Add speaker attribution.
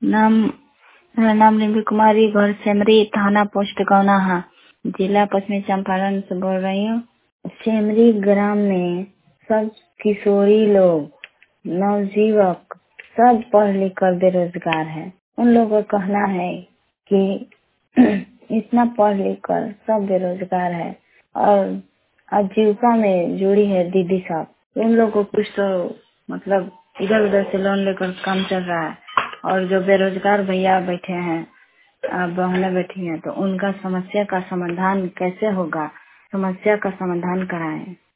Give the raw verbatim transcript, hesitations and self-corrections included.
Speaker 1: नाम मेरा नाम रिंकू कुमारी, घर सेमरी, थाना पोस्ट गौनाहा, जिला पश्चिमी चंपारण से बोल रही हूँ। सेमरी ग्राम में सब किशोरी लोग, नवयुवक सब पढ़ लिख कर बेरोजगार है। उन लोगों का कहना है कि इतना पढ़ लिख कर सब बेरोजगार है और आजीविका में जुड़ी है दीदी साहब। उन लोगों को कुछ तो मतलब इधर उधर से लोन लेकर काम चल रहा है और जो बेरोजगार भैया बैठे हैं, आप बहनें बैठी हैं, तो उनका समस्या का समाधान कैसे होगा? समस्या का समाधान कराएं।